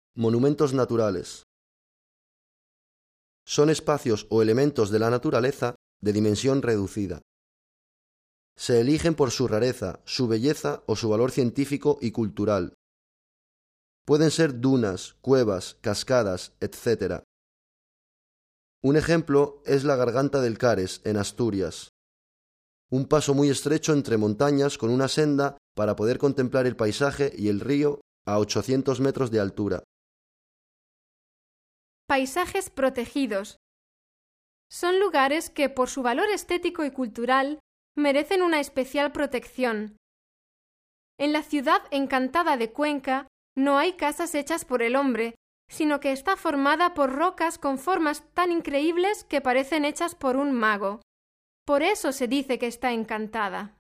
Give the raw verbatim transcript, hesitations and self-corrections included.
Monumentos naturales. Son espacios o elementos de la naturaleza de dimensión reducida. Se eligen por su rareza, su belleza o su valor científico y cultural. Pueden ser dunas, cuevas, cascadas, etcétera. Un ejemplo es la Garganta del Cares, en Asturias. Un paso muy estrecho entre montañas con una senda para poder contemplar el paisaje y el río a ochocientos metros de altura. Paisajes protegidos. Son lugares que, por su valor estético y cultural, merecen una especial protección. En la ciudad encantada de Cuenca no hay casas hechas por el hombre, sino que está formada por rocas con formas tan increíbles que parecen hechas por un mago. Por eso se dice que está encantada.